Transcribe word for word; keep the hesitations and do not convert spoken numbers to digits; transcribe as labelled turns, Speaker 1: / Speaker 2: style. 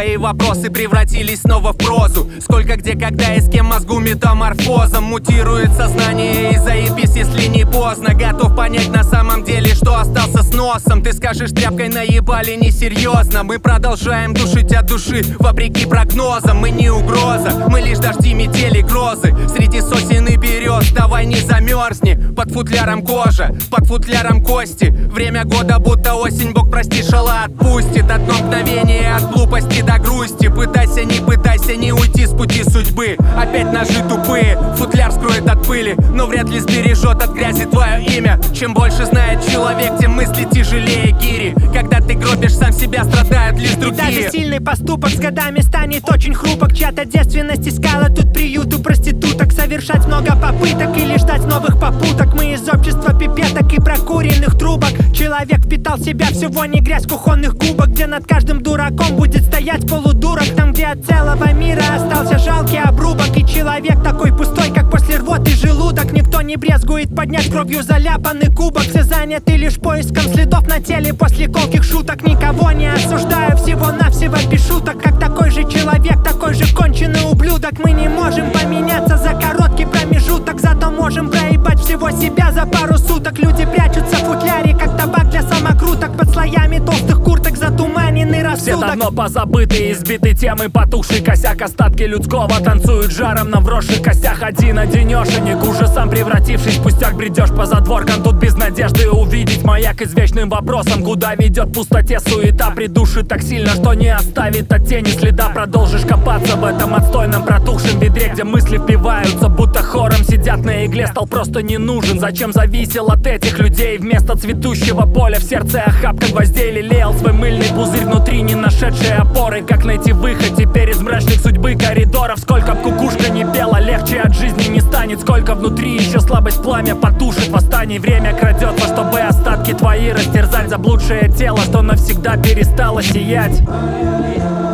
Speaker 1: Твои вопросы превратились снова в прозу. Сколько, где, когда и с кем мозгу метаморфозом мутирует сознание, и заебись, если не поздно. Готов понять на самом деле, что остался с носом. Ты скажешь, тряпкой наебали, несерьезно. Мы продолжаем душить от души, вопреки прогнозам. Мы не угроза, мы лишь дожди, метели, грозы. Среди сосен и берез, давай не замерзни. Под футляром кожа, под футляром кости. Время года будто осень, Бог прости, шала отпустит. Одно мгновение от глупости до грусти. Пытайся, не пытайся, не уйти с пути судьбы. Опять ножи тупые, футляр скроет от пыли, но вряд ли сбережет от грязи твое имя. Чем больше знает человек, тем мысли тяжелее гири. Когда ты гробишь сам себя, страдают лишь другие.
Speaker 2: И даже сильный поступок с годами станет очень хрупок. Чья-то девственность искала тут приют у проституток. Совершать много попыток или ждать новых попуток. Мы из общества пипеток и прокуренных трубок. Человек впитал в себя всего не грязь кухонных губок. Где над каждым дураком будет стоять полудурок. Там, где от целого мира остался жалкий обрубок. И человек такой пустой, как после рвоты желудок. Никто не брезгует поднять кровью заляпанный кубок. Все заняты лишь поиском следов на теле после колких шуток. Никого не осуждаю, всего-навсего без шуток. Как такой же человек, такой же конченый ублюдок. Мы не можем поменяться за короткий промежуток. Зато можем проебать всего себя за пару суток. Люди прячутся в футляре, как табак для самокруток. Под слоями толстых курток затуманенный рассудок.
Speaker 3: Все давно позабытые, избиты темы, потухший косяк. Остатки людского танцуют жаром на вросших костях. Один-одинешенек, ужасом превратившись в пустяк. Бредешь по задворкам, тут без надежды увидеть маяк извечным вопросом. Куда ведет пустоте суета, придушит так сильно, что не оставит от тени следа. Продолжишь копаться в этом отстойном протухшем ведре, где мысли впиваются, будто хором сидят на игле. Стал просто не нужен, зачем зависел от этих людей? Вместо цветущего поля в сердце охапка гвоздей. Лелеял свой мыльный пузырь внутри, не нашедшие опоры. Как найти выход теперь из мрачных судьбы коридоров? Сколько б кукушка не пела, легче от жизни не станет. Сколько внутри еще слабость пламя потушит восстание. Время крадется, чтобы остатки твои растерзать. Заблудшее тело, что навсегда перестало сиять.